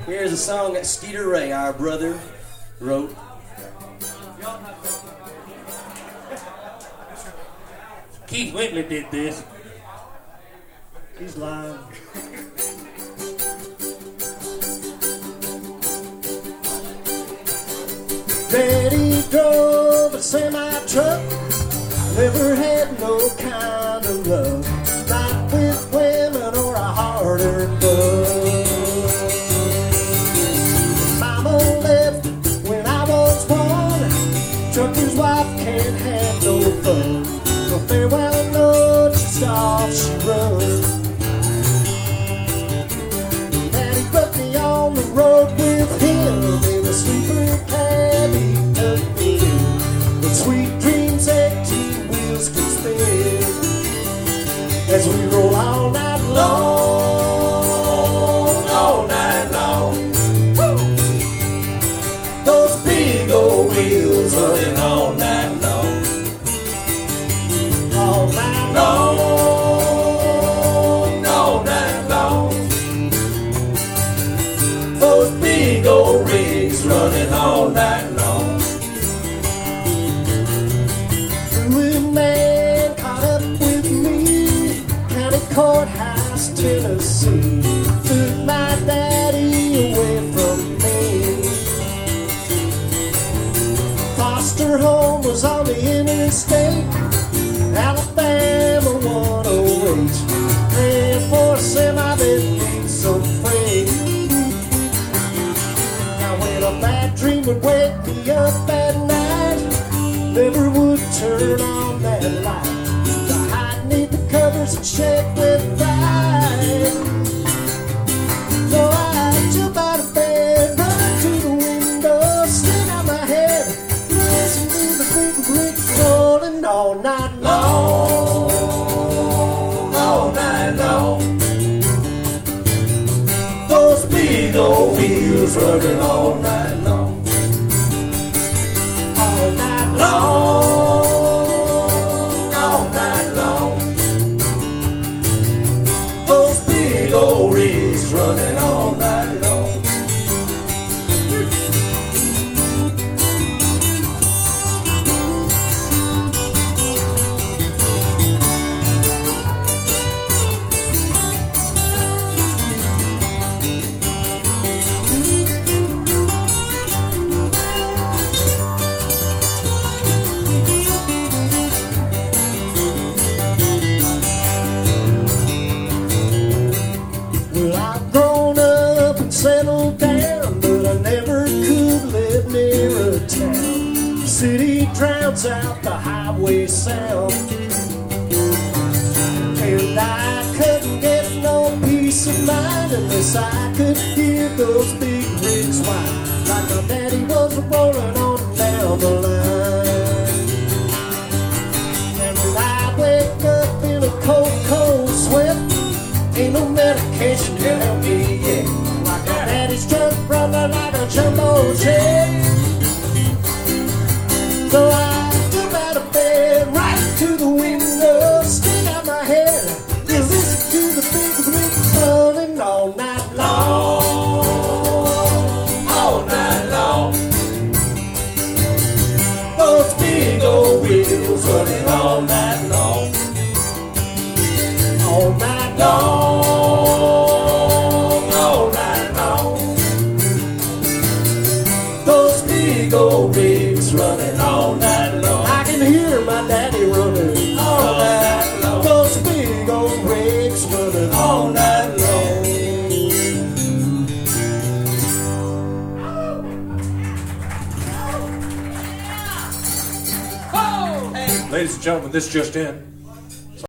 Here's a song that Skeeter Ray, our brother, wrote. Keith Whitley did this. He's lying. Daddy drove a semi-truck, never had no kind of love, not with women or a hard-earned buck. Mama left when I was one, trucker's wife can't have no fun. So farewell note, she's off, she runs. Daddy put me on the road with him in a sleeper cab, he took me in. But sweet dreams 18 wheels can spin as we roll all night long, all night long. Woo! Those big old wheels running all night long, all night long, all night long. Those big old rigs running all night long. Blue man caught up with me, County Courthouse, Tennessee. Took my daddy away from me. Foster home was on the interstate, Alabama 108. Praying for a semi that needs some freight. Now when a bad dream would wake me up at night, never would turn on that light. To hide beneath the covers and shake with pride. So I jump out of bed, run to the window, stick out my head, listen to the big bricks rolling all night long, all night long. Those big old wheels running all night long, all night long, all night long. Those big old rigs running all night long. Well, I've grown up and settled down, but I never could live near a town. The city drowns out the highway sound, and I couldn't get no peace of mind unless I could hear those big rigs whine, like my daddy was rolling on down the line. And when I wake up in a cold, cold sweat, ain't no medication can help me yet. Like my daddy's truck running like a jumbo jet. So I jump out of bed, right to the window, stick out my head, and listen to the big rigs running all night long, all night long. Those big old wheels running all night long, all night long, all night long. Those big old rigs running all night long. I can hear my daddy running all night long. Those big old rigs running all night long. Ladies and gentlemen, this just in.